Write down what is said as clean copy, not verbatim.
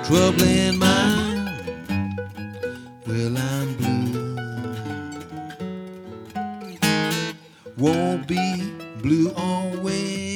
troubling mind. Well, I'm blue. Won't be blue always.